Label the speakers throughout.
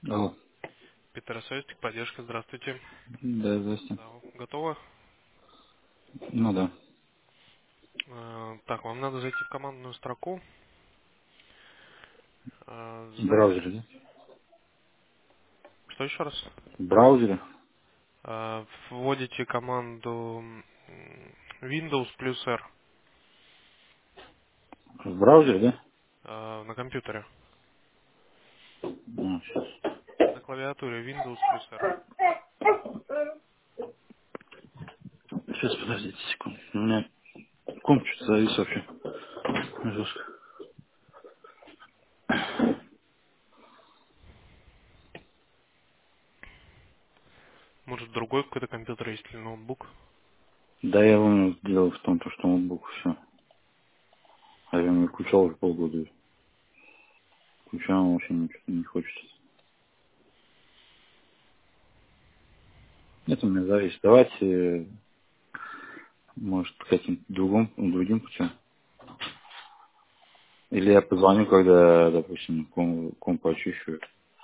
Speaker 1: Алло.
Speaker 2: Петросоистик, поддержка, здравствуйте.
Speaker 1: Да, здрасте.
Speaker 2: Да, готово?
Speaker 1: Ну да.
Speaker 2: Так, вам надо зайти в командную строку.
Speaker 1: В браузере, да?
Speaker 2: Что еще раз?
Speaker 1: В браузере?
Speaker 2: Вводите команду Windows плюс R
Speaker 1: В браузере, да?
Speaker 2: на компьютере.
Speaker 1: Ну, сейчас.
Speaker 2: На клавиатуре Windows плюс R.
Speaker 1: Сейчас, подождите секунду. У меня комп что-то завис вообще. Жестко.
Speaker 2: Может, другой какой-то компьютер есть или ноутбук?
Speaker 1: Да, я вон дело в том, то, что ноутбук все. А я не включал уже полгода. Включал, он вообще ничего не хочется. Это у меня зависит. Давайте, может, каким-то другим путем. Или я позвоню, когда, допустим, комп почищу.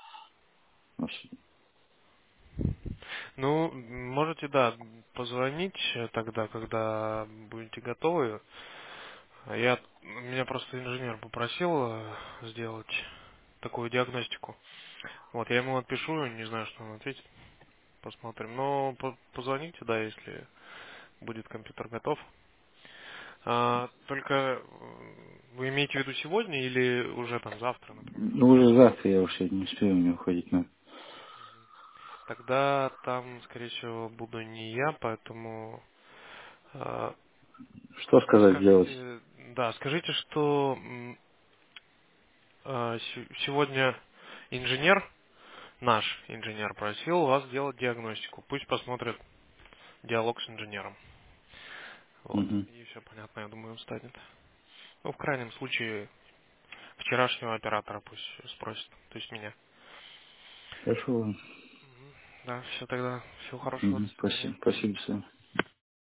Speaker 2: Ну, можете, да, позвонить тогда, когда будете готовы. Меня просто инженер попросил сделать такую диагностику. Вот, я ему отпишу, не знаю, что он ответит, посмотрим. Но позвоните, да, если будет компьютер готов. Только вы имеете в виду сегодня или уже там завтра, например?
Speaker 1: Ну, уже завтра я уже сегодня не успею, мне уходить надо.
Speaker 2: Тогда там, скорее всего, буду не я, поэтому а,
Speaker 1: Что сказать делать?
Speaker 2: скажите, да, скажите, что сегодня инженер, наш инженер просил вас сделать диагностику. Пусть посмотрят диалог с инженером. Вот.
Speaker 1: Угу.
Speaker 2: И все понятно, я думаю, станет. Ну, в крайнем случае, вчерашнего оператора пусть спросит, то есть меня.
Speaker 1: Хорошо.
Speaker 2: Да, все тогда. Всего хорошего.
Speaker 1: Угу.
Speaker 2: До свидания.
Speaker 1: Спасибо. Спасибо, Сэм.